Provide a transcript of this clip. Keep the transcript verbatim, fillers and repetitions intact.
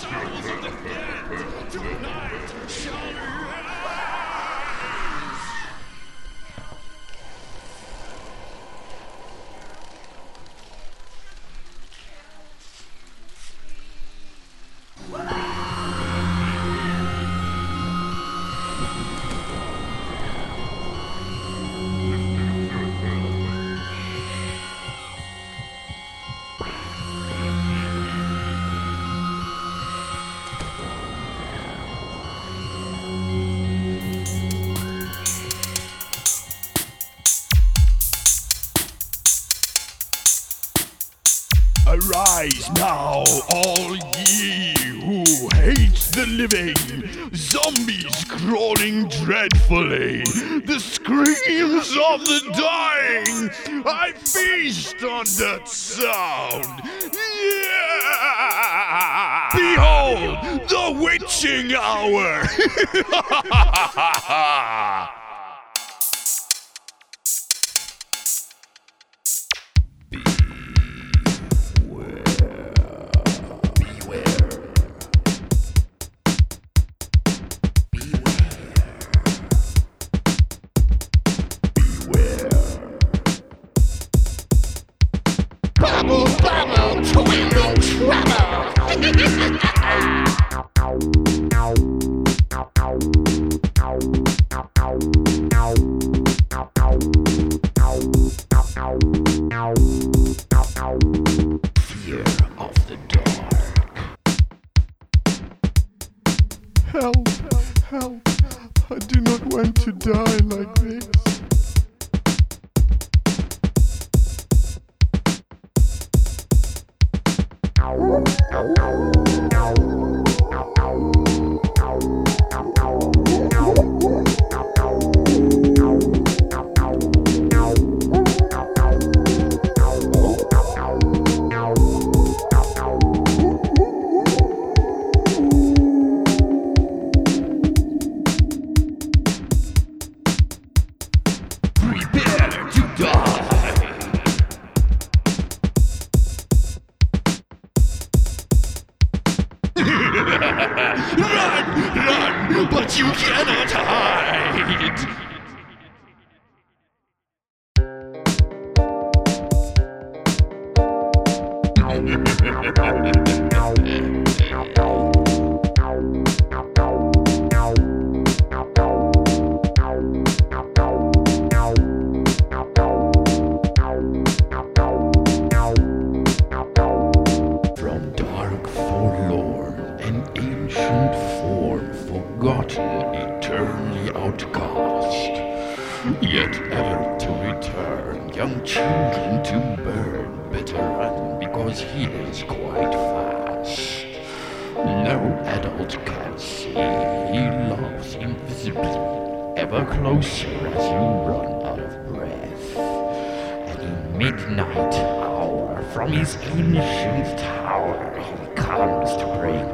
Arise now, all ye who hate the living, zombies crawling dreadfully, the screams of the dying. I feast on that sound. Yeah! Behold, the witching hour! Bubble, bubble, we're in trouble. Fear of the dark. Help, help. I do not want to die like this. Prepare to die! Run! Run! But you cannot hide! From dark forlorn, an ancient form, forgotten, eternally outcast, yet ever to return, young children to burn, better run, because he is quite fast. No adult can see, he loves invisibly, ever closer as you run out of breath. And in midnight hour, from his ancient tower, he comes to bring